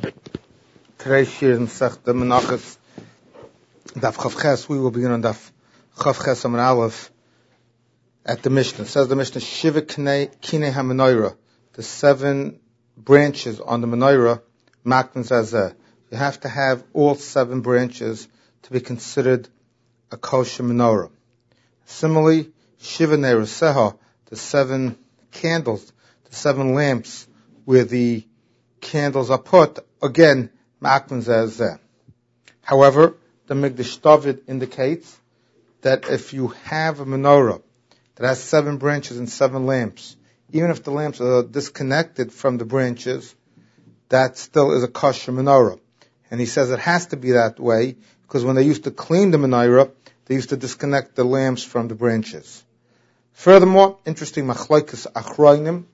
Today's shir in Sechta Menachos Daf Chav Ches. We will begin on Daf Chav Ches Amud Aleph at the Mishnah. It says the Mishnah Shiva Kinei HaMenorah, the 7 branches on the menorah. Makman Zazeh. You have to have all 7 branches to be considered a kosher menorah. Similarly, Shiva Neraseha, the 7 candles, the 7 lamps where the candles are put, again, Ma'akman Zeh. However, the Mikdash David indicates that if you have a menorah that has 7 branches and 7 lamps, even if the lamps are disconnected from the branches, that still is a kosher menorah. And he says it has to be that way because when they used to clean the menorah, they used to disconnect the lamps from the branches. Furthermore, interesting machlokes achronim,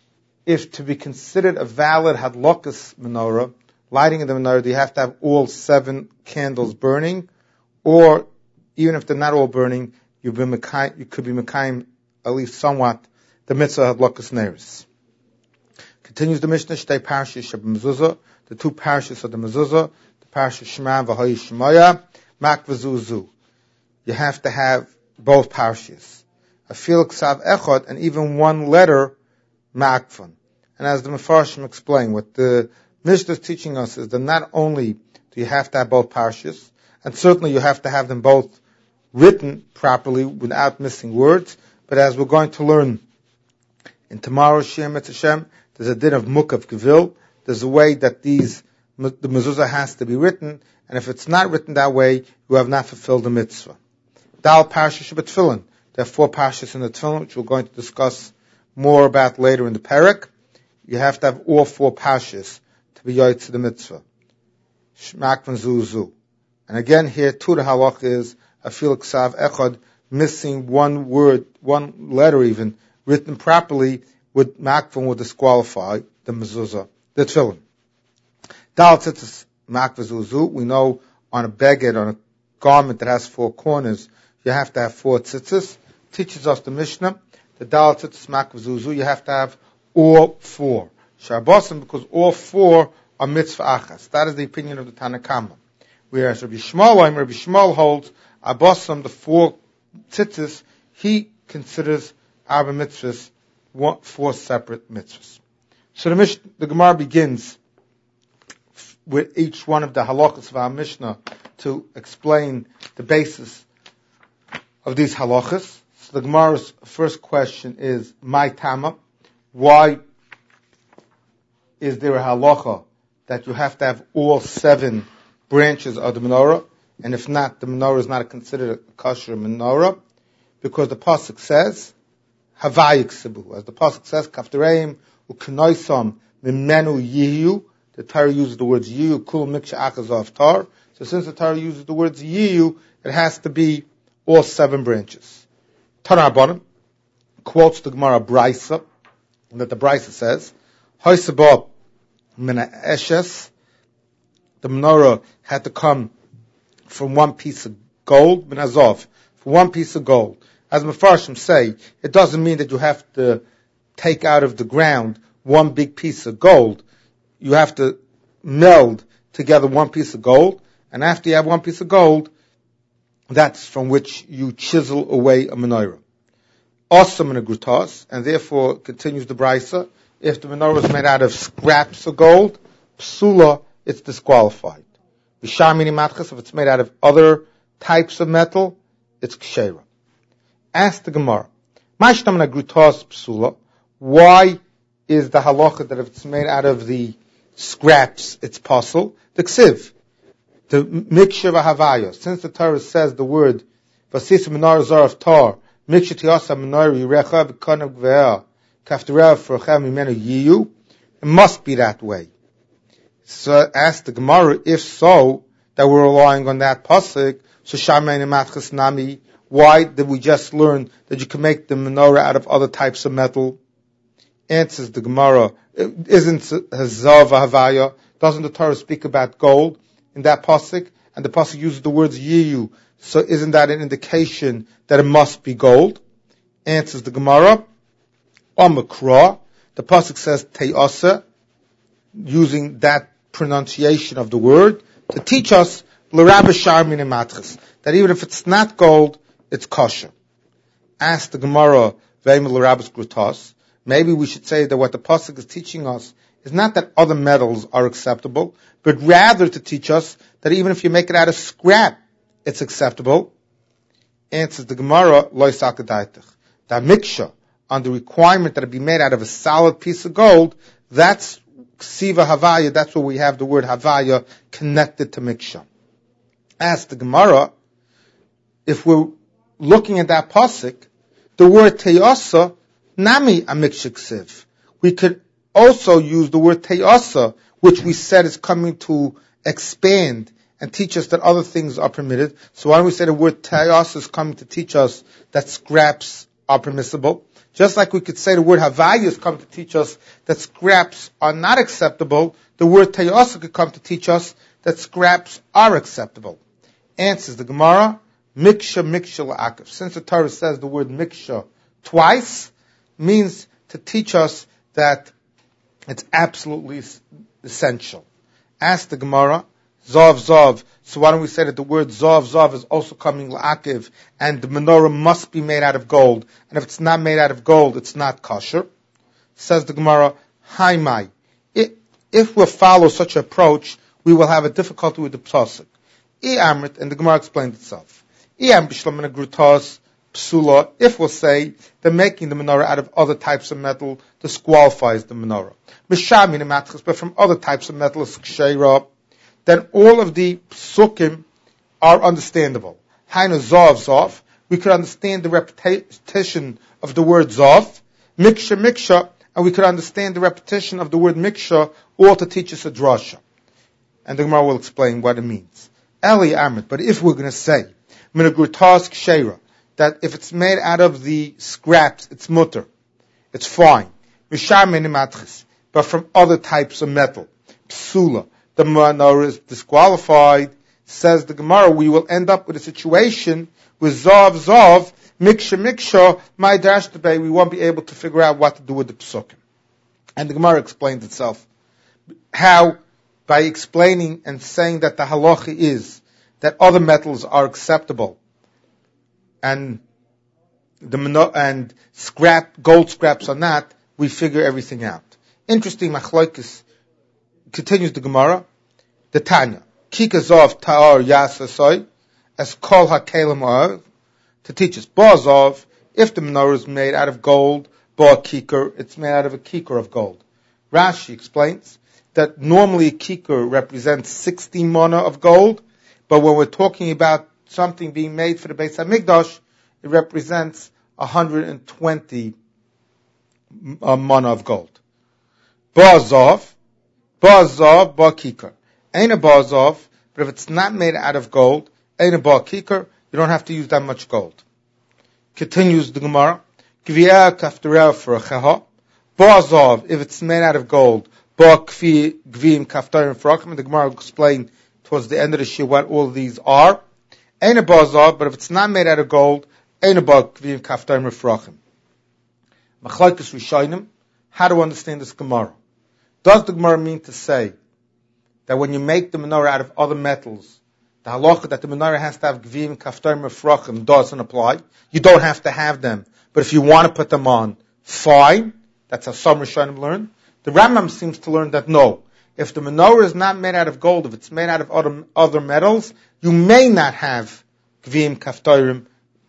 if to be considered a valid hadlokas menorah, lighting of the menorah, do you have to have all 7 candles burning, or even if they're not all burning, you could be mekayim at least somewhat the mitzvah hadlokas neris. Continues the Mishnah, Shtei Parshas Mezuzah, the 2 parshas of the Mezuzah, the Parshas Shema v'Hayi Shemaya, Mak v'Zuzu. You have to have both parshas. A fil ksav echad, and even 1 letter, makfan. And as the Mefarshim explain, what the Mishnah is teaching us is that not only do you have to have both parshas, and certainly you have to have them both written properly without missing words, but as we're going to learn in tomorrow's Shir Mitzvah Shem, there's a din of mukav gevil. There's a way that the mezuzah has to be written, and if it's not written that way, you have not fulfilled the mitzvah. Dal parshas b'tefillin. There are 4 parshas in the tefillin, which we're going to discuss more about later in the parak. You have to have all 4 parshas to be yoyt to the mitzvah. Shmak van zuzu. And again here too the halach is a fil ksav echad, missing 1 word, 1 letter even, written properly, with makvan will disqualify the mezuzah, the tefillin. Dal tzitzis mak v'zuzu. We know on a beged, on a garment that has 4 corners, you have to have 4 tzitzis. Teaches us the Mishnah, the dal tzitzis mak v'zuzu, you have to have all 4. Sharbosim, because all 4 are mitzvah achas. That is the opinion of the Tanakama. Whereas Rabbi Shmuel holds abosim, the 4 tzitzis, he considers arba mitzvahs 4 separate mitzvahs. So the Gemara begins with each one of the halachas of our Mishnah to explain the basis of these halachas. So the Gemara's first question is, my tama, why is there a halacha that you have to have all 7 branches of the menorah, and if not, the menorah is not considered a kosher menorah? Because the pasuk says, Havayik Sibu. As the pasuk says, Kaftareim u'knoisam mimenu yiyu. The Torah uses the words yiyu, kul miksha achazov tar. So since the Torah uses the words yiyu, it has to be all 7 branches. Tana Rabbanan quotes the Gemara Brisa, that the Brisa says, Hoysabah mina eshes, the menorah had to come from 1 piece of gold, min azov, from 1 piece of gold. As Mefarshim say, it doesn't mean that you have to take out of the ground 1 big piece of gold. You have to meld together 1 piece of gold, and after you have 1 piece of gold, that's from which you chisel away a menorah. Awesome in a grutas, and therefore, continues the brisa, if the menorah is made out of scraps of gold, psula, it's disqualified. Vishamini matchas, if it's made out of other types of metal, it's kshera. Ask the Gemara, Mashtam na grutas psula, why is the halacha that if it's made out of the scraps, it's possible? The ksiv, the miksha v'havaya. Since the Torah says the word vasis menorah zarav tar, miksha tiyasa menorah yirecha v'kanav gveah kafterev f'rochem mimenu yiyu, it must be that way. So ask the Gemara, if so, that we're relying on that pasuk, so shamein matchas nami, why did we just learn that you can make the menorah out of other types of metal? Answers the Gemara, isn't hazav havaya? Doesn't the Torah speak about gold in that pasuk? And the pasuk uses the words yiyu. So isn't that an indication that it must be gold? Answers the Gemara, on Makra, the pasuk says te'asa, using that pronunciation of the word to teach us that even if it's not gold, it's kosher. Ask the Gemara, maybe we should say that what the pasuk is teaching us is not that other metals are acceptable, but rather to teach us that even if you make it out of scrap, it's acceptable. Answers the Gemara, that miksha, on the requirement that it be made out of a solid piece of gold, that's ksiva havaya, that's where we have the word havaya connected to miksha. Ask the Gemara, if we're looking at that pasuk, the word teyasa, nami a miksha ksiv. We could also use the word teyasa, which we said is coming to expand and teach us that other things are permitted. So why don't we say the word teyasa is coming to teach us that scraps are permissible? Just like we could say the word havaya is coming to teach us that scraps are not acceptable, the word teyasa could come to teach us that scraps are acceptable. Answers the Gemara, miksha la'akev. Since the Torah says the word miksha twice, means to teach us that it's absolutely essential. Ask the Gemara, zav. So why don't we say that the word zav is also coming la'akev, and the menorah must be made out of gold, and if it's not made out of gold, it's not kosher. Says the Gemara, haimai. If we follow such an approach, we will have a difficulty with the pasuk. And the Gemara explained itself. If we'll say that making the menorah out of other types of metal disqualifies the menorah, but from other types of metal, then all of the psukim are understandable. Zav, we could understand the repetition of the word zav, miksha, and we could understand the repetition of the word miksha, all to teach us a drasha. And the Gemara will explain what it means. But if we're going to say that if it's made out of the scraps, it's mutter, it's fine. But from other types of metal, psula, the menorah is disqualified. Says the Gemara, we will end up with a situation with zav, miksha, my dash debate, we won't be able to figure out what to do with the psukim. And the Gemara explains itself. How? By explaining and saying that the halacha is that other metals are acceptable and gold scraps are not, we figure everything out. Interesting machlokes continues the Gemara, the Tanya, kikazov ta'ar yasasoi, as kol hakelim oil, to teach us, ba'azov, if the menorah is made out of gold, ba'akikar, it's made out of a kikar of gold. Rashi explains that normally a kikar represents 60 mana of gold, but when we're talking about something being made for the Beis HaMikdash, it represents 120 mana of gold. Ba'azov, ba'kikar. Ain't a ba'azov, but if it's not made out of gold, ain't a ba'kikar, you don't have to use that much gold. Continues the Gemara, Gviya kaftarel for a cheha. Ba'azov, if it's made out of gold, ba'kvim kaftarim for achim, and the Gemara will explain towards the end of the shir what all of these are. Ain't a ba'azov, but if it's not made out of gold, ain't a ba'kvim kaftarim for achim. Machlokes Rishonim, how to understand this Gemara? Does the Gemara mean to say that when you make the menorah out of other metals, the halacha that the menorah has to have gvim, kaftarim, efrachim doesn't apply? You don't have to have them, but if you want to put them on, fine. That's how some Rishonim learn. The Rambam seems to learn that no. If the menorah is not made out of gold, if it's made out of other metals, you may not have gvim, kaftarim,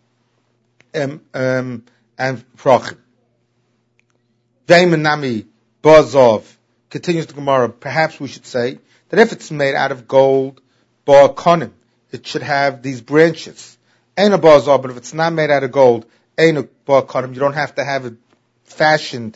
and efrachim. Veimenami bazov, continues the Gemara, perhaps we should say that if it's made out of gold, ba'akonim, it should have these branches. Ain't a bazov, but if it's not made out of gold, ain't a ba'akonim, you don't have to have it fashioned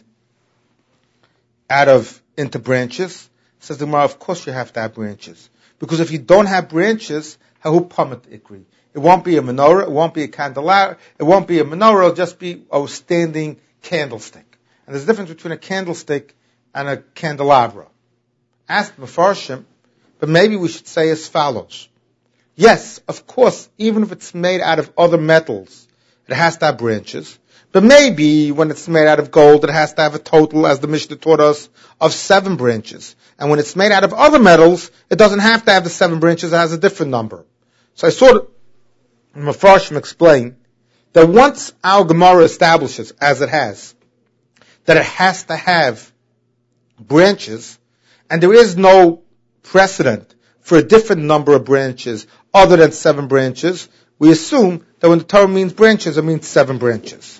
into branches. Says the Gemara, of course you have to have branches. Because if you don't have branches, hahu pamat ikri. It won't be a menorah, it won't be a candelabra, it won't be a menorah, it'll just be a standing candlestick. And there's a difference between a candlestick and a candelabra. Ask the Mefarshim, but maybe we should say as follows. Yes, of course, even if it's made out of other metals, it has to have branches. But maybe when it's made out of gold, it has to have a total, as the Mishnah taught us, of 7 branches. And when it's made out of other metals, it doesn't have to have the 7 branches, it has a different number. So I saw Mefarshim explain that once our Gemara establishes, as it has, that it has to have branches, and there is no precedent for a different number of branches other than 7 branches, we assume that when the Torah means branches, it means 7 branches.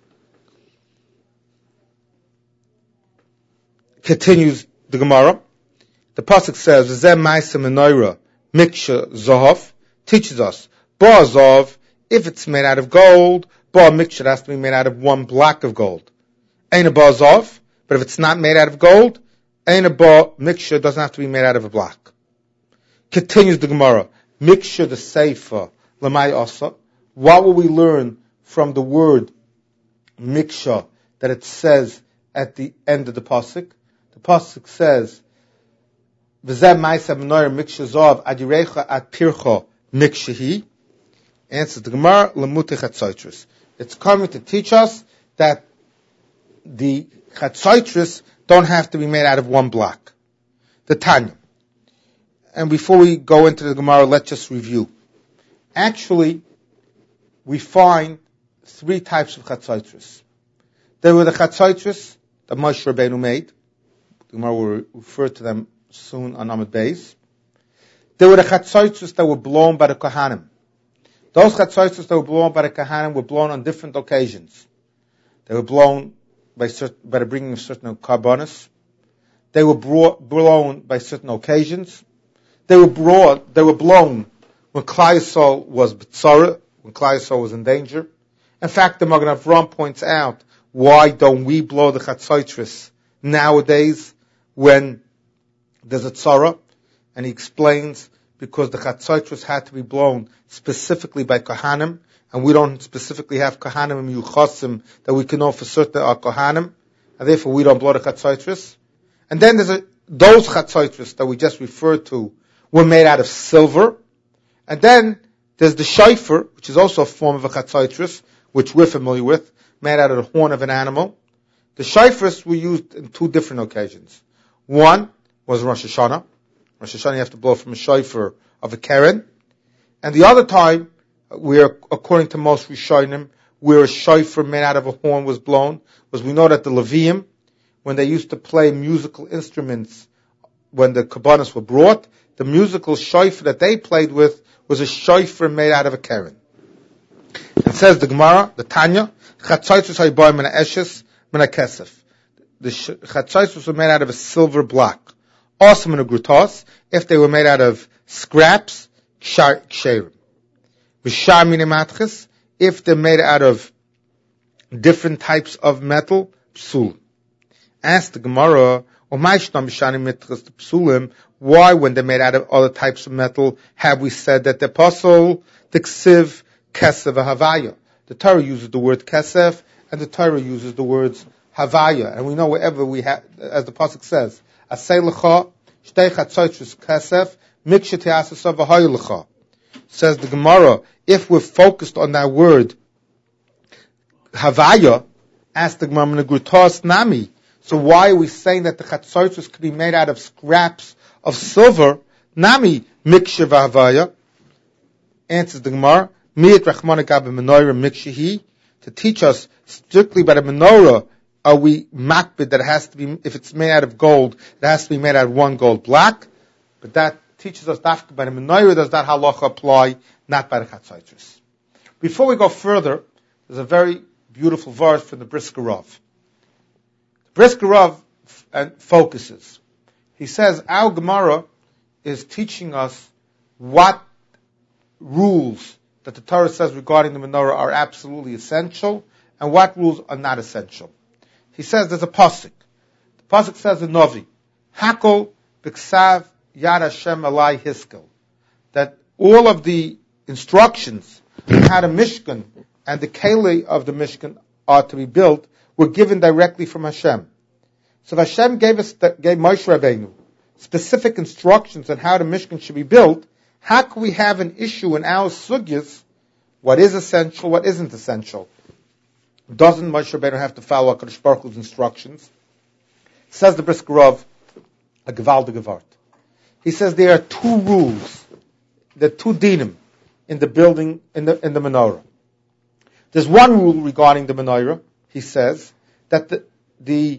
Continues the Gemara. The pasuk says, "V'zeh ma'aseh menorah miksha zohov," teaches us, "Ba zov, if it's made out of gold, ba miksha has to be made out of 1 block of gold. Ein a ba zov, but if it's not made out of gold, ein a ba miksha doesn't have to be made out of a block." Continues the Gemara, "Miksha the seifa lamai asa." What will we learn from the word miksha that it says at the end of the pasuk? The pasuk says, "V'zeh ma'aseh menorah miksha zov adirecha at pircha mikshahi." Answers the Gemara, "Lamutei chatzoitris." It's coming to teach us that the chatzoitris don't have to be made out of 1 block. The Tanya. And before we go into the Gemara, let's just review. Actually, we find 3 types of chatzoitris. There were the chatzoitris that Moshe Rabbeinu made. The Gemara will refer to them soon on Amud Beis. There were the chatzoitris that were blown by the Kohanim. Those chatzoitris that were blown by the Kohanim were blown on different occasions. They were blown by the bringing of certain karbonos. They were blown by certain occasions. They were blown when Klal Yisrael was b'tzara, when Klal Yisrael was in danger. In fact, the Magen Avraham points out, why don't we blow the chatzoitris nowadays when there's a tzara? And he explains, because the chatzoitris had to be blown specifically by Kohanim, and we don't specifically have Kohanim and Yuchasim that we can know for certain are Kohanim, and therefore we don't blow the chatzoitris. And then there's those chatzoitris that we just referred to were made out of silver. And then there's the shofar, which is also a form of a chatzoitris, which we're familiar with, made out of the horn of an animal. The shofars were used in 2 different occasions. One was Rosh Hashanah. Rosh Hashanah you have to blow from a shofar of a keren. And the other time, according to most Rishonim, where a shofar made out of a horn was blown, was we know that the Leviim, when they used to play musical instruments, when the kabbanos were brought, the musical shofar that they played with was a shofar made out of a keren. It says the Gemara, the Tanya, chatzoitris hayboim min ha'eshes min ha'kesef. The chatzoitris were made out of a silver block. Also min ha'grutos, if they were made out of scraps, ksherim. V'shar min ha'matches, if they're made out of different types of metal, psul. Ask the Gemara, why, when they're made out of other types of metal, have we said that they're pasul, the ksiv, kesef, havaya? The Torah uses the word kesef, and the Torah uses the words havaya. And we know wherever we have, as the pasuk says, asay lecha, shtei chatzoitris kesef, miksha te'asasa v'hayu lecha. Says the Gemara, if we're focused on that word, havaya, ask the Gemara, menegrutos nami. So why are we saying that the chatzoitris could be made out of scraps of silver? Nami miksha v'havaya. Answers the Gemara, miyat rachmana gabe menorah mikshahi. To teach us strictly by the menorah, are we makbid that it has to be, if it's made out of gold, it has to be made out of 1 gold block? But that teaches us that by the menorah does that halacha apply, not by the chatzoitris. Before we go further, there's a very beautiful verse from the Brisker Rav. Brisker Rav focuses. He says our Gemara is teaching us what rules that the Torah says regarding the menorah are absolutely essential and what rules are not essential. He says there's a pasuk. The pasuk says in Novi, Hakol b'ksav yad Hashem alai hiskel, that all of the instructions on how the Mishkan and the keli of the Mishkan are to be built were given directly from Hashem. So if Hashem gave Moshe Rabbeinu specific instructions on how the Mishkan should be built, how can we have an issue in our sugyas what is essential, what isn't essential. Doesn't Moshe Rabbeinu have to follow HaKadosh Baruch Hu's instructions? Says the Brisker Rav, a gewaltige Wort. He says there are two rules, there are two dinim in the building, in the menorah. There's one rule regarding the menorah. He says that the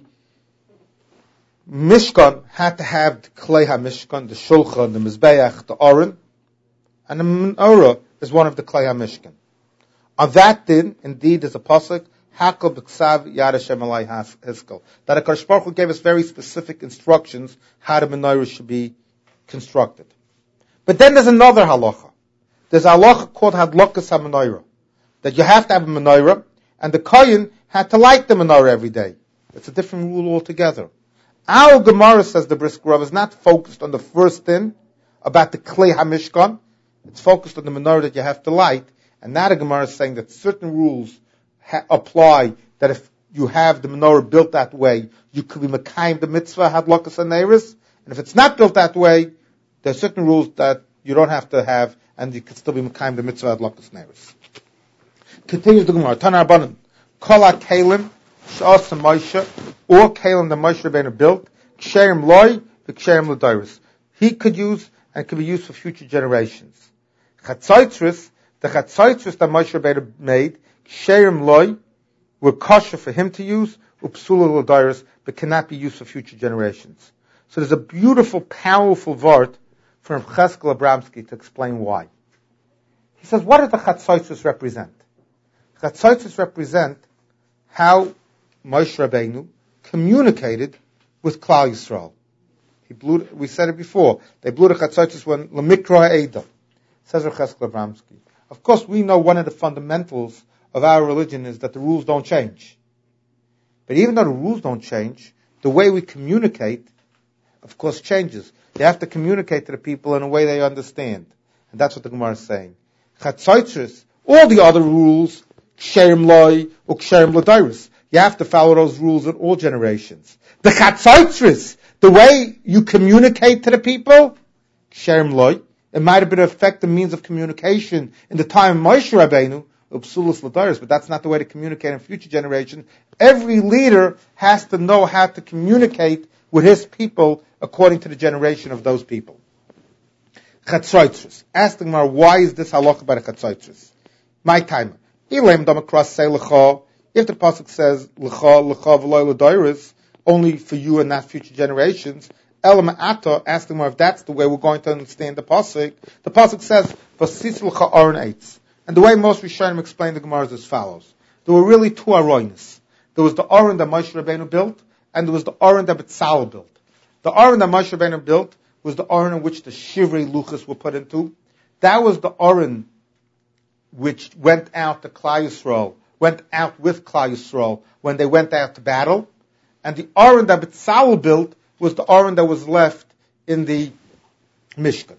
Mishkan had to have the Klei HaMishkan, the Shulchan, the Mizbeach, the Aron, and the menorah is one of the Klei HaMishkan. On that din, indeed, there's a pasuk, Hakol b'ksav Yad Hashem alai hiskel, that HaKadosh Baruch Hu gave us very specific instructions how the menorah should be constructed. But then there's another halacha. There's a halacha called Hadlokas HaMenorah, that you have to have a menorah, and the kohen had to light the menorah every day. It's a different rule altogether. Our Gemara, says the Brisker Rav, is not focused on the first din about the Klei HaMishkan. It's focused on the menorah that you have to light, and now the Gemara is saying that certain rules apply, that if you have the menorah built that way, you could be mekayim the mitzvah Hadlokas HaNeiros, and if it's not built that way, there are certain rules that you don't have to have, and you can still be mekayim the mitzvah Hadlokas HaNeiros. Continues the Gemara, Tana Rabbanan, Kol HaKelim She'asa Moshe, or Kelim that Moshe Rabbeinu built, Ksherim Loi, Ksherim L'Dairis. He could use, and could be used for future generations. Chatzaitzris, the Chatzaitzris that Moshe Rabbeinu made, Ksherim Loi, were kosher for him to use, Upsula L'Dairis, but cannot be used for future generations. So there's a beautiful, powerful vart from Cheskel Abramsky to explain why. He says, what do the Chatzaitzris represent? Chatzaitzris represent how Moshe Rabbeinu communicated with Klal Yisrael. We said it before. They blew the Chatzaitzris when Lemikra Ha'eda. Says Rav Cheskel Abramsky. Of course, we know one of the fundamentals of our religion is that the rules don't change. But even though the rules don't change, the way we communicate, of course, changes. You have to communicate to the people in a way they understand. And that's what the Gemara is saying. Chatzaitzris, all the other rules, Ksherim Loi or Ksherim L'Dairis, you have to follow those rules in all generations. The Chatzaitzris, the way you communicate to the people, Ksherim Loi, it might have been an effective means of communication in the time of Moshe Rabbeinu, Upsulas L'Dairis, but that's not the way to communicate in future generations. Every leader has to know how to communicate with his people according to the generation of those people. Chatzaitzris. Ask the Gemara, why is this halacha by the Chatzaitzris? My time. If the pasuk says l'cha v'lo l'dairis, only for you and not future generations, Elam Ata, ask them if that's the way we're going to understand the pasuk. The pasuk says v'sis l'cha aron eitz, and the way most Rishonim explain the Gemara is as follows: there were really two aronis. There was the aron that Moshe Rabbeinu built, and there was the aron that Betzalel built. The aron that Moshe Rabbeinu built was the aron in which the shivrei luchos were put into. That was the aron which went out to Klal Yisrael, went out with Klal Yisrael when they went out to battle. And the Aron that Betzalel built was the Aron that was left in the Mishkan.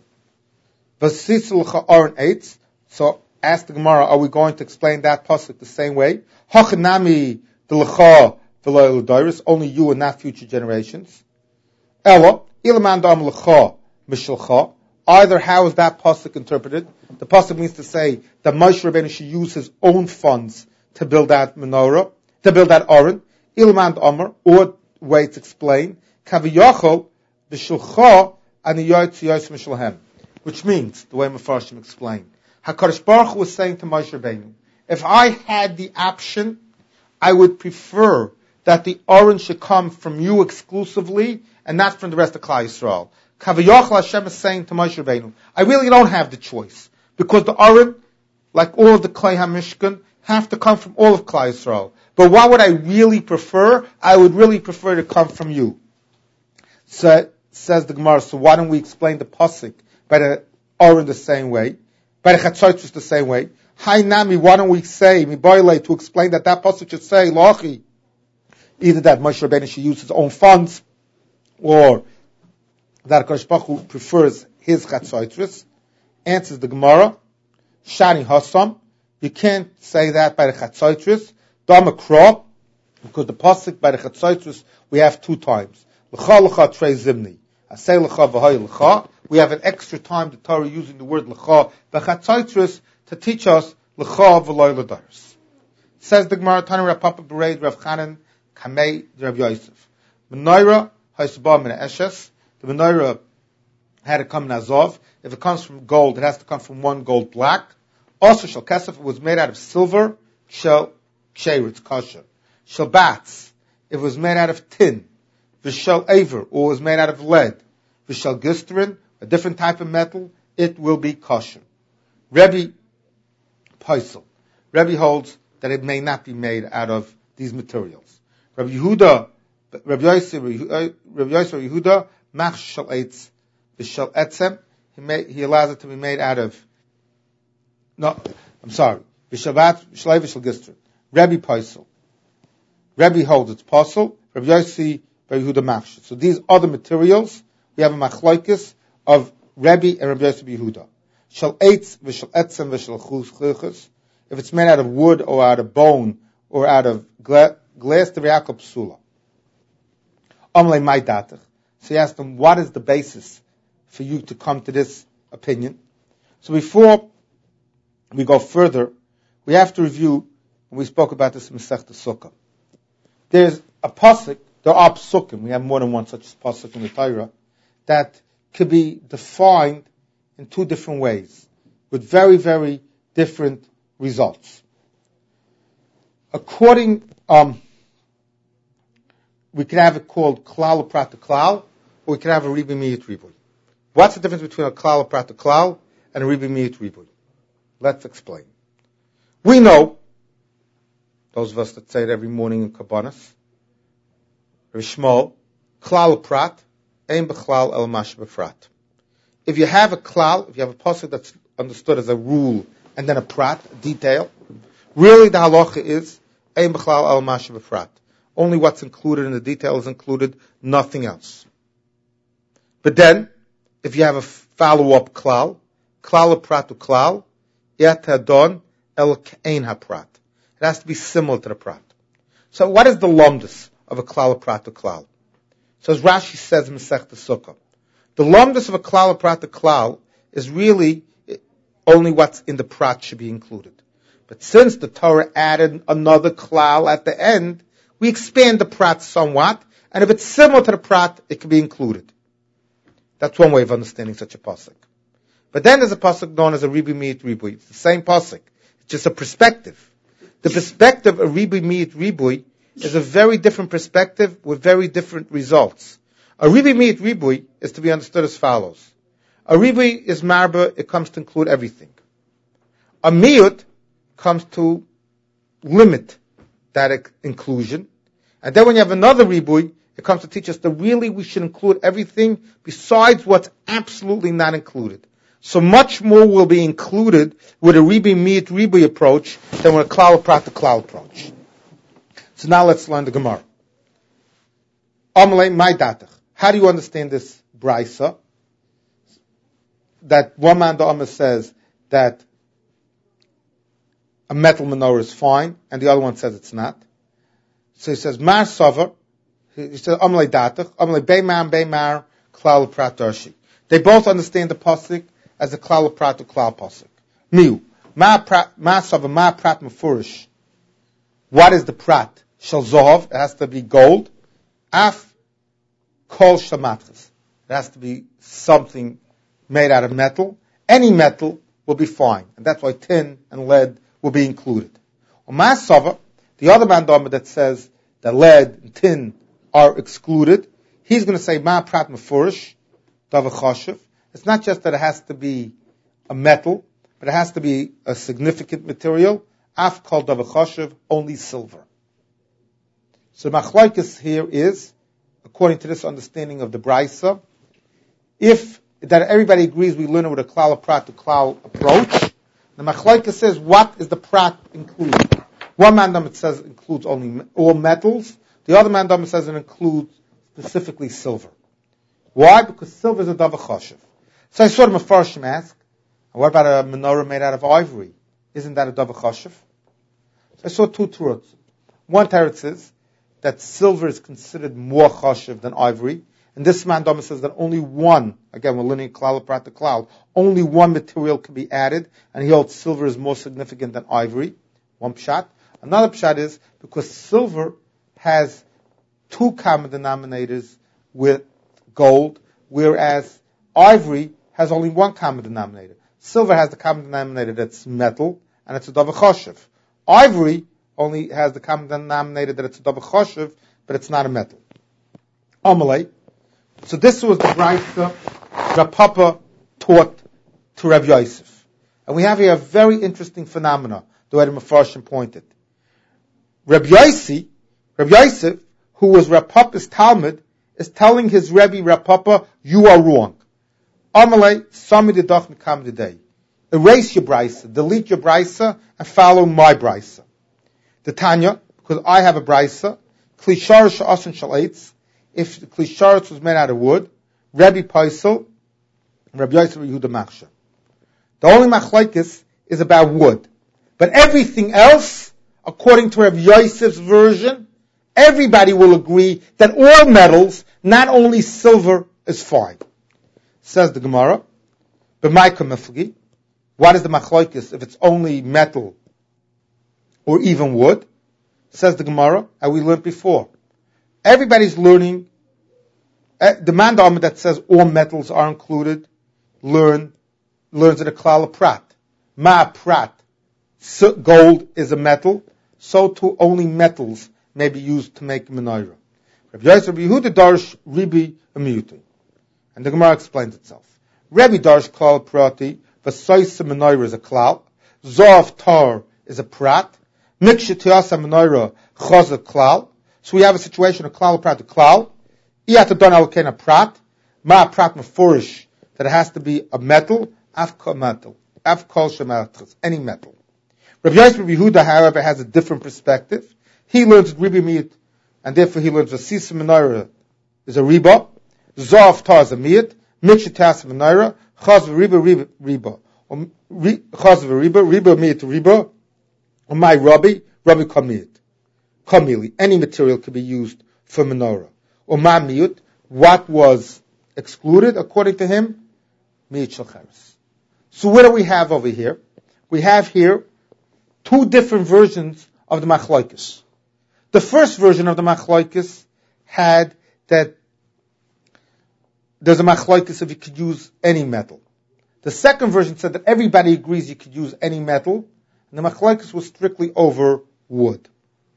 Vasisel Aron eitz. So ask the Gemara, are we going to explain that pasuk the same way? Hachanami the lecha v'lo l'dairis, only you and not future generations. Ella ilaman dam lecha mishalcha. Either how is that pasuk interpreted? The pasuk means to say that Moshe Rabbeinu should use his own funds to build that menorah, to build that aron. Ilman Amar, or way it's explained, Kaviyachol b'shulcha aniyot yos mishalhem, which means the way Mefarshim explained. HaKadosh Baruch Hu was saying to Moshe Rabbeinu, if I had the option, I would prefer that the aron should come from you exclusively and not from the rest of Klal Yisrael. Kaviyachol, Hashem is saying to Moshe Rabbeinu, I really don't have the choice, because the aron, like all of the Klei HaMishkan, have to come from all of Klal Yisrael. But what would I really prefer? I would really prefer to come from you. So, says the Gemara, so why don't we explain the pasuk by the aron the same way, by the Chatzaitzris the same way? Hi Nami, why don't we say, Mibayle, to explain that pasuk should say, Lachi, either that Moshe Rabbeinu should use his own funds, or that HaKadosh Baruch Hu prefers his Chatzaitzris? Answers the Gemara, Shani Hassam, you can't say that by the Chatzaitzris, Damakra, because the pasuk by the Chatzaitzris we have two times. L'cha l'cha trei zimni. I say l'cha v'hay l'cha. We have an extra time the Torah using the word l'cha, the Chatzaitzris, to teach us l'cha v'loy l'dars. Says the Gemara, Tani Rav Papa Bereid Rav Chanan Kamei Rav Yosef. Menorah haisba min eshes. The menorah had to come in azov. If it comes from gold, it has to come from one gold black. Also, shel kesef, it was made out of silver. Shel ksher, it's kosher. Shel bats, if it was made out of tin. V'shel aver, or it was made out of lead. V'shel glycerin, a different type of metal, it will be kosher. Rebbe Paisel. Rebbe holds that it may not be made out of these materials. Rabbi Yehuda, Rabbi Yosef Yehuda, mach shel eitz v'shel etzem. He allows it to be made out of. No, I'm sorry. V'shavat v'shlei v'shel gistrin. Rabbi Paisel. Rebbe holds it's possible. Rabbi Yosef Yehuda mach. So these other materials, we have a machlokes of Rebbe and Rabbi Yosef Yehuda. Shel eitz v'shel etzem v'shel chuchus. If it's made out of wood or out of bone or out of glass, the reakol psula. Amlei mai datach. So he asked him, what is the basis for you to come to this opinion? So before we go further, we have to review, and we spoke about this in Masechta Sukkah. There's a pasuk, there are psukim, we have more than one such pasuk in the Torah, that could be defined in two different ways, with very, very different results. According, we could have it called klal prat klal, or we could have a ribi miyut ribuy. What's the difference between a klal prat klal and a ribi miyut ribuy? Let's explain. We know, those of us that say it every morning in Kabbanis, Rishmol, klal prat, ein b'chlal el mash b'frat. If you have a klal, if you have a pasuk that's understood as a rule, and then a prat, a detail, really the halacha is, ein b'chlal el mash b'frat. Only what's included in the detail is included, nothing else. But then, if you have a follow-up klal prat to klal, yet hadon el kein haprat. It has to be similar to the prat. So what is the lumdus of a klal prat to klal? So as Rashi says in Masechta Sukkah, the lumdus of a klal prat to klal is really only what's in the prat should be included. But since the Torah added another klal at the end, we expand the prat somewhat, and if it's similar to the prat, it can be included. That's one way of understanding such a pasuk. But then there's a pasuk known as a ribi miyut ribuy. It's the same pasuk. It's just a perspective. The perspective of ribi miyut ribuy is a very different perspective with very different results. A ribi miyut ribuy is to be understood as follows. A ribuy is marba, it comes to include everything. A miyut comes to limit that inclusion. And then when you have another ribuy, it comes to teach us that really we should include everything besides what's absolutely not included. So much more will be included with a ribi miyut ribuy approach than with a klal prat to klal approach. So now let's learn the Gemara. Amalei mai datach. How do you understand this brisa? That one man the Amma says that a metal menorah is fine, and the other one says it's not. So he says, Mar Sover, he says, Amalei datach, Amalei beimar, klal prat darshi. They both understand the pasuk as a klal prat to klal pasuk. Miu, ma Sover, ma prat mefurish. What is the prat? Shel zohov, it has to be gold. Af kol shamatchas. It has to be something made out of metal. Any metal will be fine. And that's why tin and lead will be included. Masava, the other mandama that says that lead and tin are excluded, he's going to say, Ma prat mefurish, davachoshev. It's not just that it has to be a metal, but it has to be a significant material. Af kol davachoshev, only silver. So machlokes here is, according to this understanding of the brisa, if that everybody agrees we learn it with a klal prat to klal approach, the machlokes says what is the prat include? One mandam it says includes only all metals. The other mandam says it includes specifically silver. Why? Because silver is a davachoshev. So I saw the Mefarshim ask, what about a menorah made out of ivory? Isn't that a davachoshev? So I saw two teruts. One teretz is that silver is considered more choshev than ivory, And this man Dama says that only one, again, we're learning klal prat to klal, only one material can be added, and he holds silver is more significant than ivory. One pshat. Another pshat is because silver has two common denominators with gold, whereas ivory has only one common denominator. Silver has the common denominator that's metal, and it's a davar choshev. Ivory only has the common denominator that it's a davar choshev, but it's not a metal. Amalei. So this was the brayta Rav Papa taught to Rav Yosef. And we have here a very interesting phenomena, the way the Mefarshim pointed. Rav Yosef, who was Rav Papa's Talmud, is telling his Rebbe, Rav Papa, you are wrong. Amalei, Sami Didach Mikam Didei. Erase your braysa, delete your braysa, and follow my braysa. The Tanya, because I have a braysa, Klishar Sha'asan Shalaitz, if the Klisharetz was made out of wood, Rebbe Paisel, and Rabbi Yosef Yehuda Machsha. The only machlokes is about wood. But everything else, according to Rabbi Yosef's version, everybody will agree that all metals, not only silver, is fine. Says the Gemara, B'maika mifgi, what is the machlokes if it's only metal or even wood? Says the Gemara, and we learned before. Everybody's learning, the man that says all metals are included, learns in a klal prat. Ma prat, gold is a metal, so too only metals may be used to make menorah. Rabbi Yosef Yehuda darsh ribi amiyuti. And the Gemara explains itself. Rabbi darsh klal prati, v'soisa menorah is a klal, zov tar is a prat, mikshet yasa menorah chaz klal. So we have a situation of klal prat to klal. Iyatadon alkena prat, ma prat mefurish, that it has to be a metal, afka metal, afkol shematras, any metal. Rabbi Yosef Yehuda, however, has a different perspective. He learns riba miyut, and therefore he learns vasisa menorah is a riba, zov tar is a miyut, mikshetas menorah, chaz v'riba riba, chaz v'riba miyut riba, or my rabbi kamiyut. Kamili, any material could be used for menorah. Or ma miyut, what was excluded according to him? Miyut shalcheres. So what do we have over here? We have here two different versions of the machlokes. The first version of the machlokes had that there's a machlokes if you could use any metal. The second version said that everybody agrees you could use any metal, and the machlokes was strictly over wood.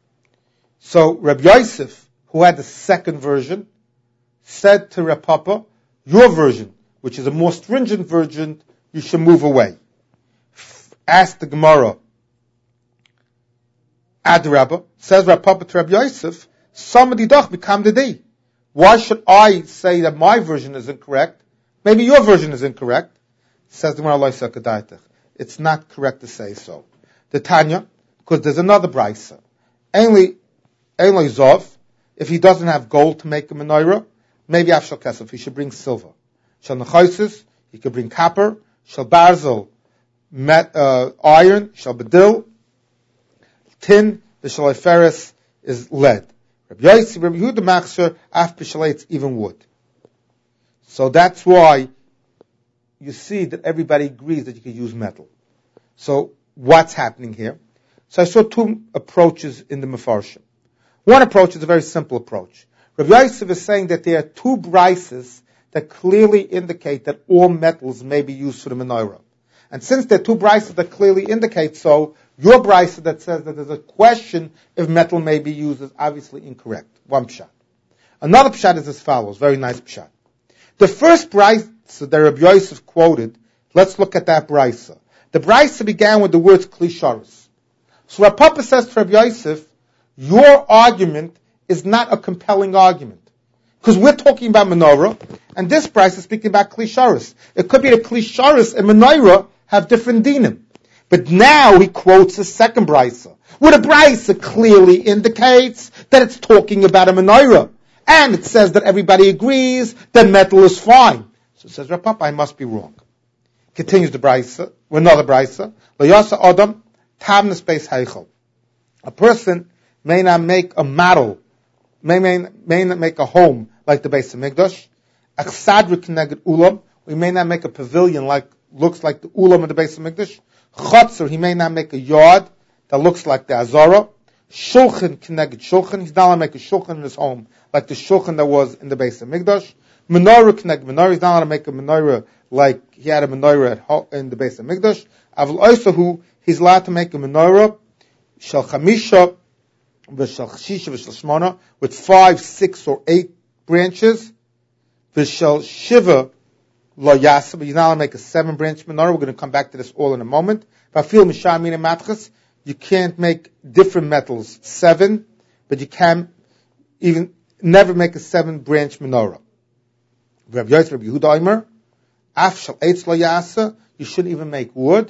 So Rabbi Yosef, who had the second version, said to Rav Papa, your version, which is a more stringent version, you should move away. Asked the Gemara, Adrabah, says Rav Papa to Rabbi Yosef, somebody doch become the day. Why should I say that my version is incorrect? Maybe your version is incorrect. Says the Gemara, it's not correct to say so. The Tanya, because there's another braysa. Einloi Zov, if he doesn't have gold to make a menorah, maybe Afshal Kesef, he should bring silver. Shal Nechosis, he could bring copper. Shal Barzel, iron. Shal Bedil, tin. The Shal Eferes is lead. Rabbi Yosef, Rabbi Yehuda Machsher, Af B'Shaletz, even wood. So that's why you see that everybody agrees that you can use metal. So what's happening here? So I saw two approaches in the Mefarshim. One approach is a very simple approach. Rabbi Yosef is saying that there are two brises that clearly indicate that all metals may be used for the menorah. And since there are two brises that clearly indicate so, your brise that says that there's a question if metal may be used is obviously incorrect. One pshat. Another pshat is as follows, very nice pshat. The first brise that Rabbi Yosef quoted, let's look at that brise. The brise began with the words klisharis. So Rav Papa says to Rabbi Yosef, your argument is not a compelling argument. Because we're talking about menorah, and this price is speaking about klisharis. It could be that klisharis and menorah have different dinim. But now he quotes a second brisa, where the brisa clearly indicates that it's talking about a menorah. And it says that everybody agrees that metal is fine. So it says, Rav Papa, I must be wrong. Continues the brisa, with another brisa. L'yasa adam, tamnas beis heichel. A person may not make a model, may not make a home like the Beis Hamikdash. Achsadrik neged ulam. We may not make a pavilion looks like the ulam of the Beis Hamikdash. Chotzer, he may not make a yard that looks like the Azara. Shulchan kneged shulchan. He's not allowed to make a shulchan in his home like the shulchan that was in the Beis Hamikdash. Menorah kneged menorah. He's not allowed to make a menorah like he had a menorah in the Beis Hamikdash. Avol oisahu, he's allowed to make a menorah shel chamisha v'shel shisha v'shel shmona with 5, 6, or 8 branches. V'shel shiva lo yasa, but he's not allowed to make a 7-branch menorah. We're going to come back to this all in a moment. V'afil mishamin and matchas. You can't make different metals 7, but you can even never make a 7-branch menorah. Rabbi Yosef, Rabbi Yehuda Omer, af shel eitz lo yasa, you shouldn't even make wood.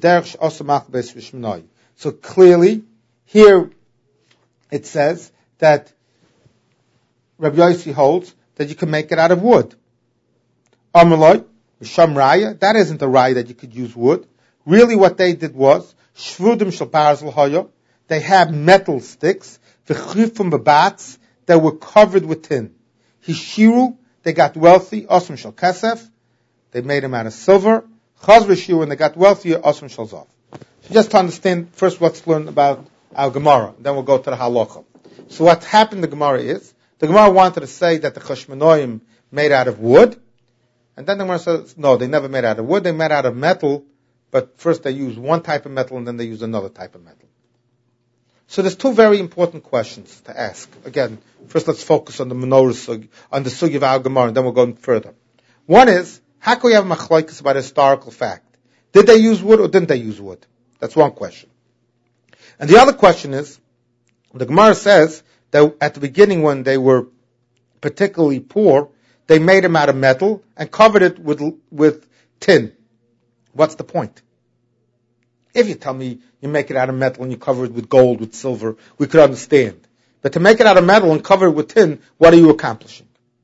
So clearly, here it says that Rabbi Yossi holds that you can make it out of wood. Amaloi, Sham Raya, that isn't a raya that you could use wood. Really what they did was, Shvudim shel barzel hoyo, they had metal sticks, v'chifum b'bats, that were covered with tin. Hishiru, they got wealthy, osam shel kesef, they made them out of silver. Chaz v'shiru, and they got wealthier, osam shel zav. So just to understand, first let's learn about our Gemara, then we'll go to the halacha. So what happened in the Gemara is, the Gemara wanted to say that the chashmonoim made out of wood, and then the Gemara says, no, they never made out of wood, they made out of metal, but first they used one type of metal and then they used another type of metal. So there's 2 very important questions to ask. Again, first let's focus on the menorah sugi, on the sugi of our Gemara, and then we'll go further. One is, how can we have machlokes about a historical fact? Did they use wood or didn't they use wood? That's one question. And the other question is, the Gemara says that at the beginning when they were particularly poor, they made them out of metal and covered it with tin. What's the point? If you tell me you make it out of metal and you cover it with gold, with silver, we could understand. But to make it out of metal and cover it with tin, what are you accomplishing?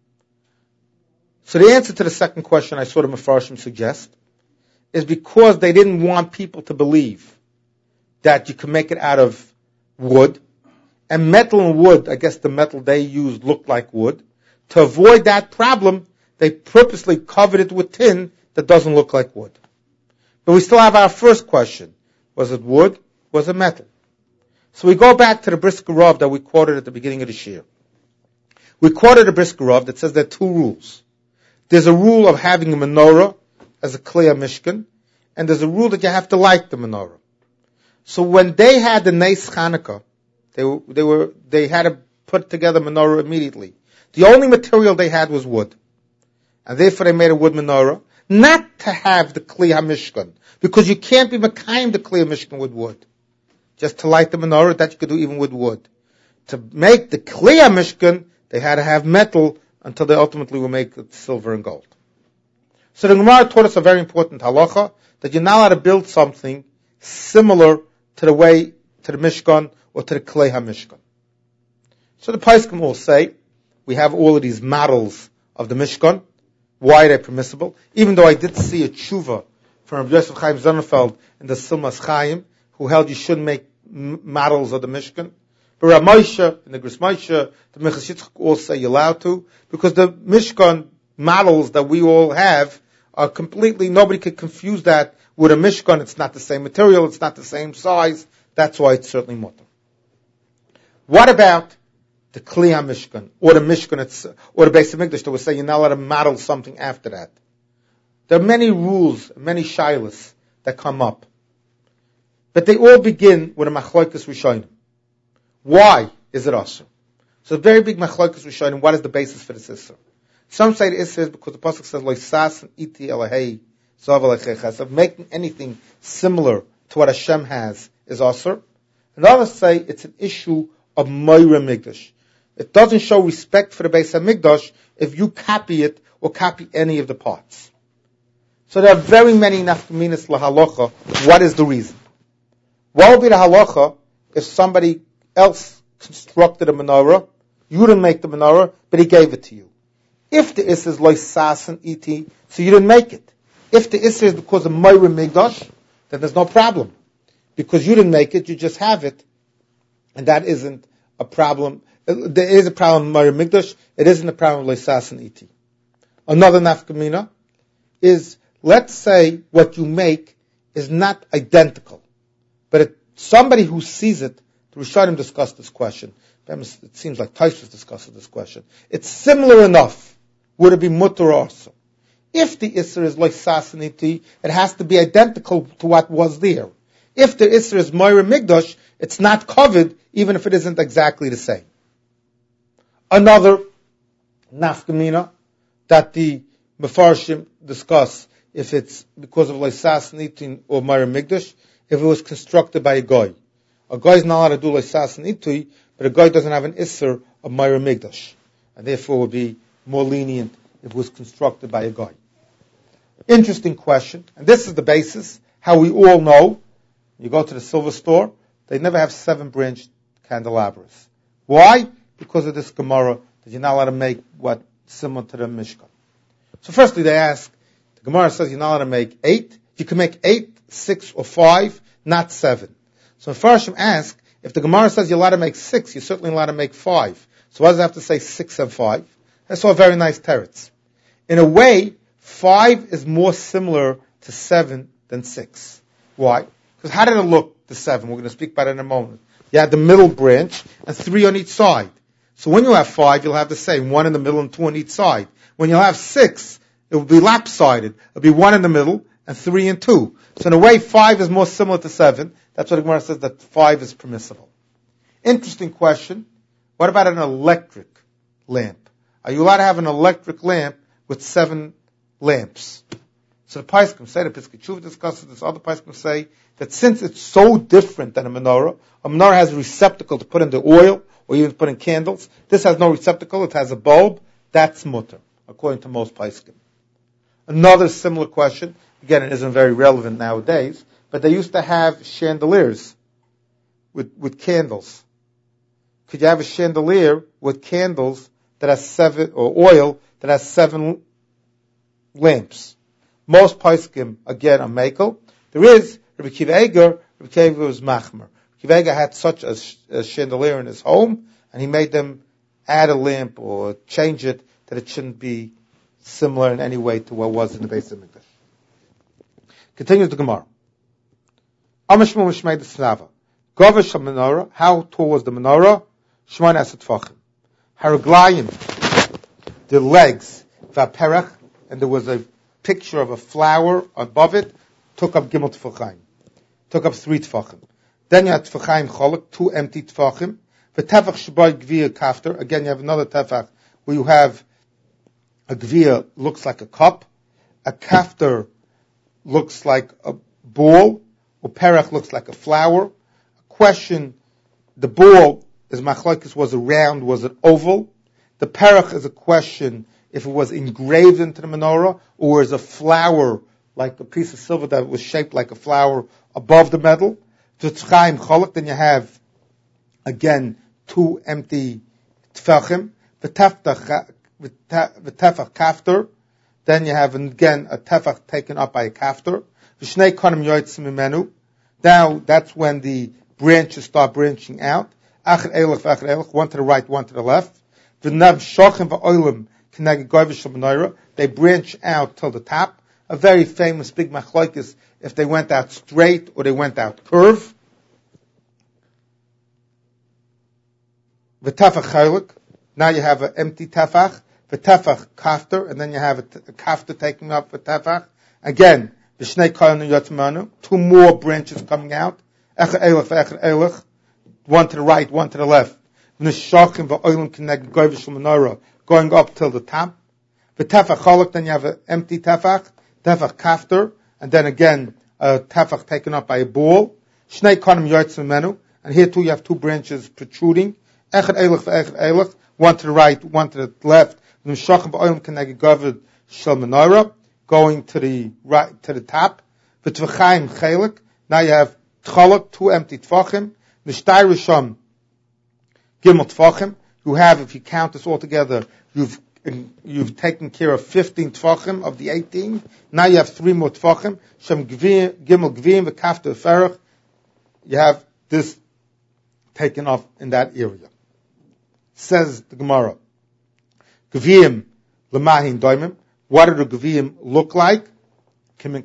So the answer to the second question I saw the Mefarshim suggest is because they didn't want people to believe that you can make it out of wood, and metal and wood, I guess the metal they used looked like wood. To avoid that problem, they purposely covered it with tin that doesn't look like wood. But we still have our first question. Was it wood? Was it metal? So we go back to the Brisker Rav that we quoted at the beginning of the shir. We quoted a Brisker Rav that says there are 2 rules. There's a rule of having a menorah as a Klei Mishkan, and there's a rule that you have to light the menorah. So when they had the Nes Chanukah, they had to put together menorah immediately. The only material they had was wood, and therefore they made a wood menorah, not to have the Klei HaMishkan, because you can't be Mekayim the Klei HaMishkan with wood. Just to light the menorah, that you could do even with wood. To make the Klei HaMishkan, they had to have metal until they ultimately will make it silver and gold. So the Gemara taught us a very important halacha, that you're not allowed to build something similar to the Mishkan or to the Klei HaMishkan. So the Poskim will say, we have all of these models of the Mishkan. Why are they permissible? Even though I did see a tshuva from Rabbi Yosef Chaim Sonnenfeld in the Silmas Chaim, who held you shouldn't make models of the Mishkan. But Rav Moshe, in the Gris Moshe, the Minchas Yitzchak all say you're allowed to, because the Mishkan models that we all have are completely, nobody could confuse that with a Mishkan. It's not the same material, it's not the same size, that's why it's certainly mutter. What about the Klei HaMishkan, or the Mishkan, or the Beis Hamikdash that will say you're not allowed to model something after that? There are many rules, many shilas that come up. But they all begin with a Machlokes Rishonim. Why is it asur? So a very big Machlokes Rishonim, what is the basis for this issur? Some say the issur is because the pasuk says, Lo sas iti elahei zav elachei, of making anything similar to what Hashem has is asur. And others say it's an issue of Moira Migdash. It doesn't show respect for the Beis HaMikdash if you copy it or copy any of the parts. So there are very many nafkaminas lahalacha. What is the reason? What would be the halacha if somebody else constructed a menorah, you didn't make the menorah, but he gave it to you? If the issur is loy sasan iti, so you didn't make it. If the issur is because of Moira Migdash, then there's no problem. Because you didn't make it, you just have it. And that isn't a problem. There is a problem with Moira Migdash. It isn't a problem with Leisas and Iti. Another nafkamina is, let's say what you make is not identical, but somebody who sees it, the Rishonim discussed this question. It seems like Taisvus discussed this question. It's similar enough. Would it be mutter also? If the Isser is Leisas and Iti, it has to be identical to what was there. If the Isser is Moira Migdash, it's not covered, even if it isn't exactly the same. Another nafkamina that the Mefarshim discuss, if it's because of Leisas Nitin or Moira Migdash, if it was constructed by a guy. A guy is not allowed to do Leisas Nitui, but a guy doesn't have an Isser of Moira Migdash, and therefore would be more lenient if it was constructed by a guy. Interesting question, and this is the basis, how we all know, you go to the silver store, they never have 7-branched candelabras. Why? Because of this Gemara, that you're not allowed to make what similar to the Mishkan. So firstly they ask, the Gemara says you're not allowed to make 8, you can make 8, 6, or 5, not 7. So Mefarshim ask, if the Gemara says you're allowed to make 6, you're certainly allowed to make 5. So why does it have to say 6 and 5? That's all very nice teretz. In a way, 5 is more similar to 7 than 6. Why? Because how did it look, the 7? We're going to speak about it in a moment. You had the middle branch and 3 on each side. So when you have 5, you'll have the same, 1 in the middle and 2 on each side. When you'll have 6, it will be lopsided. It'll be 1 in the middle and 3 and 2. So in a way, 5 is more similar to 7. That's what the Gemara says, that 5 is permissible. Interesting question. What about an electric lamp? Are you allowed to have an electric lamp with 7 lamps? So the Paiskim say, the Piskei Tshuva discusses this, other Paiskim say, that since it's so different than a menorah has a receptacle to put in the oil, or even to put in candles. This has no receptacle, it has a bulb. That's mutter, according to most Paiskim. Another similar question, again, it isn't very relevant nowadays, but they used to have chandeliers with candles. Could you have a chandelier with candles that has 7, or oil that has 7 lamps? Most Paiskim, again, are makel. There is Rabbi Akiva Eiger. Rabbi Akiva Eiger was machmer. Rabbi Akiva Eiger had such a chandelier in his home, and he made them add a lamp or change it that it shouldn't be similar in any way to what was in the Beis Hamikdash. Continues the Gemara. Amashmu Mishmei the Snava. Govish menorah. How tall was the menorah? Shmona Esed Tfachim. Haraglayim, the legs, Vaperach, and there was a picture of a flower above it, took up Gimel Tfachim. Took up 3 Tfachim. Then you had Tfachim Cholok, 2 empty Tfachim. V'tefach Shboy Gvir Kafter. Again, you have another tefach where you have a Gvir looks like a cup, a Kafter looks like a ball, or Perach looks like a flower. A question, the ball is machlokes, was it round, was it oval? The Perach is a question if it was engraved into the menorah, or is a flower like a piece of silver that was shaped like a flower above the metal. To Tchaim Cholok, then you have again 2 empty tefachim. V'tefach kafter. Then you have again a tefach taken up by a kafter. V'shnei konim yotzim mimenu. Now that's when the branches start branching out. Achar elach v'achar elach, one to the right, one to the left. V'nav shochim v'oilim k'neged goyvish menorah. They branch out till the top. A very famous big machlokes if they went out straight or they went out curve. V'tefach chaylik. Now you have an empty tefach. V'tefach kafter, and then you have a kafter taking up a tefach. Again, v'shnei kolim yotzim, 2 more branches coming out. Echad elach v'echad elach. One to the right, one to the left. V'neshachim v'oilim k'neged goyvish menorah, going up till the top. V'tefach cholok, then you have an empty tefach. Tefach kafter, and then again a tefach taken up by a ball. Shnei konim yotzim menu, and here too you have 2 branches protruding. Echad elach v'echad elach, one to the right, one to the left. V'neshachim v'oilim k'neged goyvish menorah, going to the right, to the top. V'tvachaim chelik, now you have tcholok, 2 empty tfachim. Nishtay rishon gimel tfachim. You have, if you count this all together, you've taken care of 15 tfachim of the 18. Now you have 3 more tfachim. Shem gimel gvim v'kafter ferach. You have this taken off in that area. Says the Gemara. Gviyim l'mahin doimim. What do the gviyim look like? They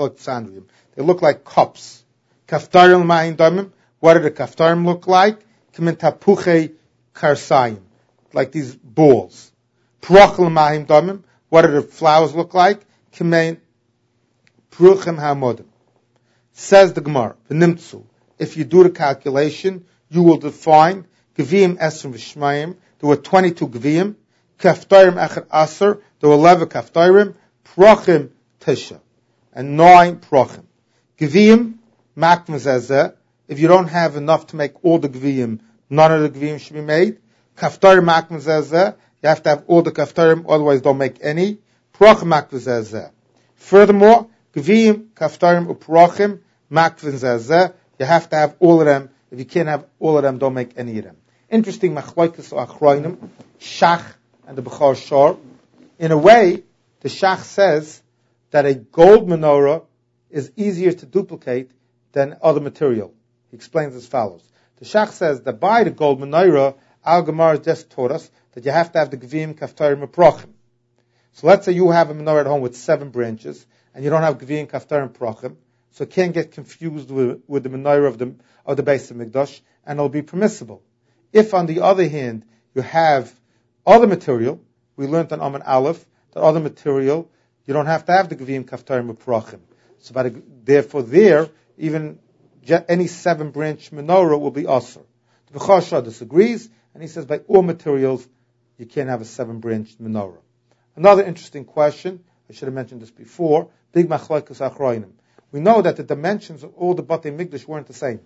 look like cups. Kaftarim l'mahin doimim. What do the kaftarim look like? Kimin tapuche karsayim. Like these balls. Pruch l'mahin doimim. What do the flowers look like? Kimin pruchim hamodim. Says the Gemara. V'nimtzu. If you do the calculation, you will define Gviyim Esrim V'Shmayim. There were 22 Gviyim. Kaftarim Echad Aser. There were 11 Kaftarim. Prochim Tisha. And 9 Prochim. Gviyim Makm Zezeh. If you don't have enough to make all the Gviyim, none of the Gviyim should be made. Kaftarim Makm Zezeh. You have to have all the Kaftarim, otherwise don't make any. Prochim Makm Zezeh. Furthermore, Gviyim, Kaftarim, Uprochim, Makm Zezeh. You have to have all of them. If you can't have all of them, don't make any of them. Interesting, Machlokes Achronim, Shach and the Bechor Shor. In a way, the Shach says that a gold menorah is easier to duplicate than other material. He explains as follows. The Shach says that by the gold menorah, Al Gemara just taught us that you have to have the Gviyim, Kaftarim, Uprochim. So let's say you have a menorah at home with 7 branches, and you don't have Gviyim, Kaftarim, Uprochim. So it can't get confused with the menorah of the Beis HaMikdash, and it'll be permissible. If, on the other hand, you have other material, we learned on Amen Aleph, that other material, you don't have to have the Gviyim, Kaftarim, Uprochim. So therefore there, even any 7-branch menorah will be Asr. The Bechor Shor disagrees, and he says by all materials, you can't have a 7-branch menorah. Another interesting question, I should have mentioned this before, Big Machlokes Achronim. We know that the dimensions of all the Batei Mikdash weren't the same.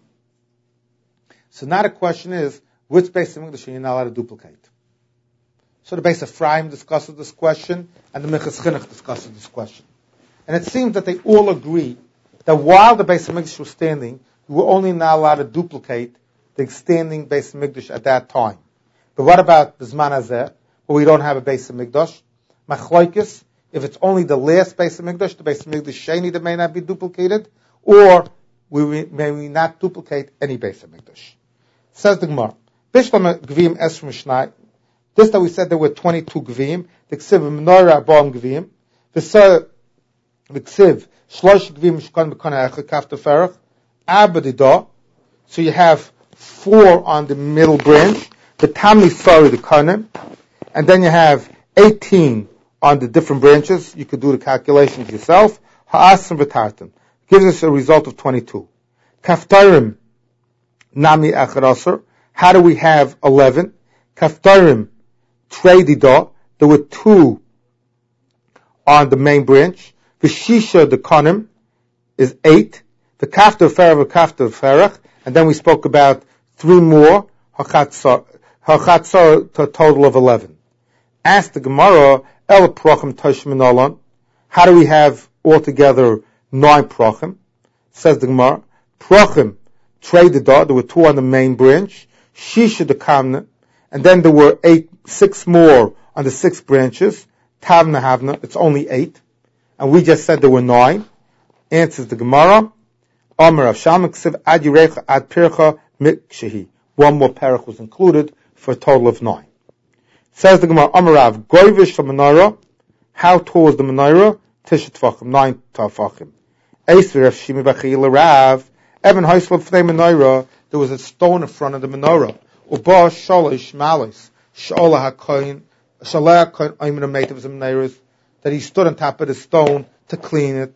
So now the question is, which Beis HaMikdash are you not allowed to duplicate? So the Beis Ephraim discusses this question, and the Minchas Chinuch discusses this question. And it seems that they all agree that while the Beis HaMikdash was standing, you were only not allowed to duplicate the standing Beis HaMikdash at that time. But what about B'zman Hazeh, where we don't have a Beis HaMikdash? Machlokes, if it's only the last Beis HaMikdash, the Beis HaMikdash Sheni, that may not be duplicated, or may we not duplicate any Beis HaMikdash. Says the Gemara, Bishlam Gviyim Esrim Shnai. This that we said there were 22 Gviyim. The Ksiv Menorah Abam Gviyim. The Ksiv Shlosh Gviyim Shkon B'Kona Echad Kafta Ferach Abadidah. So you have 4 on the middle branch. The Tamli Sari the Konim, and then you have 18 on the different branches. You could do the calculations yourself. Ha'asim v'tartim gives us a result of 22. Kaftarim nami echad aser. How do we have 11? Kaftarim trei dida. There were 2 on the main branch. V'shisha the konim is 8. The kaftar ferach, and then we spoke about 3 more. Hachatzar to a total of 11. Ask the Gemara, El Prochim Toshim Nolan. How do we have altogether 9 Prochim? Says the Gemara, Prochim traded there were 2 on the main branch, Shisha the Kamna, and then there were 6 more on the 6 branches, Tavna Havna, it's only 8, and we just said there were 9. Answers the Gemara, Amar Rav Shalom Ksiv Ad Yirecha Ad Pircha Mikshehi. 1 more parach was included for a total of 9. Says the Gemara, Amarav, Goyvish for menorah. How tall is the menorah? Tisha Tfachim, 9 Tfachim. Eisver Rav Shimi B'Chila Rav, Evan Hoislav Fnei menorah. There was a stone in front of the menorah. Uba Sholish Malis, Sholah HaKoin, Sholah HaKoin Oymen HaMeitav Menorahs, that he stood on top of the stone to clean it.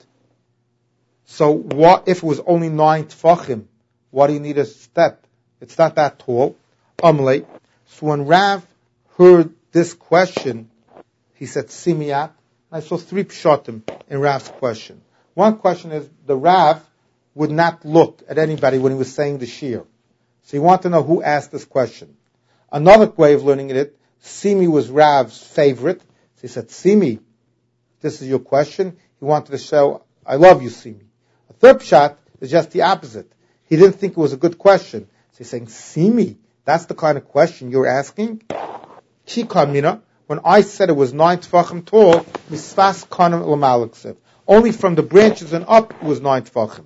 So what if it was only 9 Tfachim? Why do you need a step? It's not that tall. Amalei. So when Rav heard this question, he said, Simiyat. I saw 3 pshatim in Rav's question. One question is, the Rav would not look at anybody when he was saying the shir. So he wanted to know who asked this question. Another way of learning it, Simi was Rav's favorite. So he said, Simi, this is your question. He wanted to show, I love you, Simi. A third pshat is just the opposite. He didn't think it was a good question. So he's saying, Simi, that's the kind of question you're asking? Chikamina, when I said it was 9 tefachim tall, misfas kanim l'malaksev. Only from the branches and up it was 9 tefachim.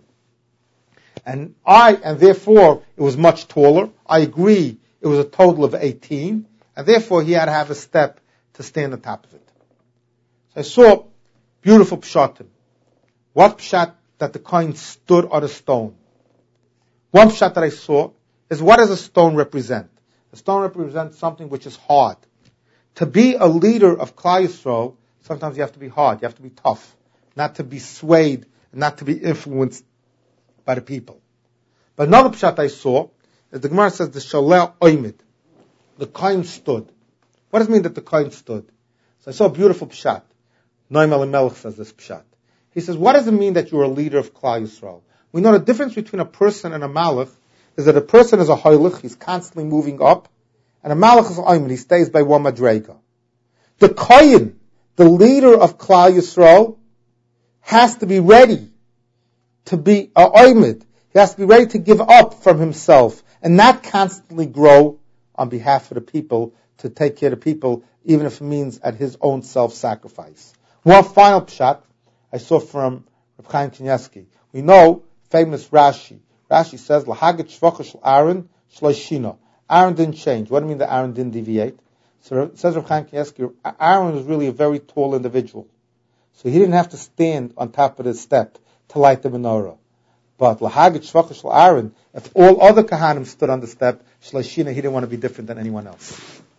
And therefore it was much taller. I agree it was a total of 18. And therefore, he had to have a step to stand on top of it. So I saw beautiful pshatim. What pshat? That the coin stood on a stone. One pshat that I saw is, what does a stone represent? A stone represents something which is hard. To be a leader of Klal Yisrael, sometimes you have to be hard, you have to be tough, not to be swayed, not to be influenced by the people. But another pshat I saw is the Gemara says the shaleh oimid, the coin stood. What does it mean that the coin stood? So I saw a beautiful pshat. Noam Elimelech says this pshat. He says, what does it mean that you're a leader of Klal Yisrael? We know the difference between a person and a malach is that a person is a hoylech, he's constantly moving up, and a malach is a oimid, he stays by one madrega. The kohen, the leader of Klal Yisrael, has to be ready to be a oimid. He has to be ready to give up from himself and not constantly grow on behalf of the people, to take care of the people, even if it means at his own self-sacrifice. One final pshat I saw from Reb Chaim Kanievsky. We know famous Rashi. Rashi says, "Lahagit shvacha shel Aaron shloishina." Aaron didn't change. What do you mean that Aaron didn't deviate? So it says Reb Chaim Kanievsky, Aaron was really a very tall individual, so he didn't have to stand on top of the step to light the menorah. But Lahagit shvacha shel Aaron, if all other kahanim stood on the step, shloishina, he didn't want to be different than anyone else.